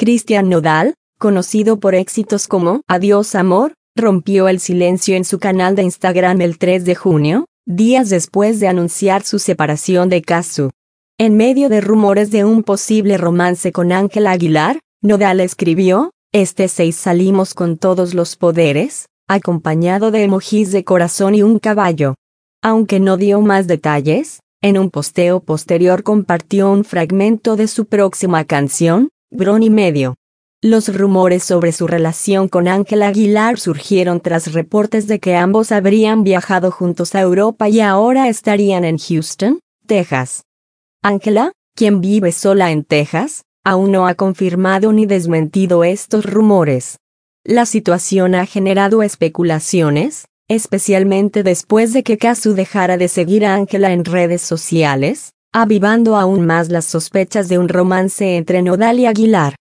Cristian Nodal, conocido por éxitos como Adiós Amor, rompió el silencio en su canal de Instagram el 3 de junio, días después de anunciar su separación de Cazzu. En medio de rumores de un posible romance con Ángela Aguilar, Nodal escribió: "Este 6 salimos con todos los poderes", acompañado de emojis de corazón y un caballo. Aunque no dio más detalles, en un posteo posterior compartió un fragmento de su próxima canción, Brony Medio. Los rumores sobre su relación con Ángela Aguilar surgieron tras reportes de que ambos habrían viajado juntos a Europa y ahora estarían en Houston, Texas. Ángela, quien vive sola en Texas, aún no ha confirmado ni desmentido estos rumores. La situación ha generado especulaciones, especialmente después de que Cazzu dejara de seguir a Ángela en redes sociales, avivando aún más las sospechas de un romance entre Nodal y Aguilar.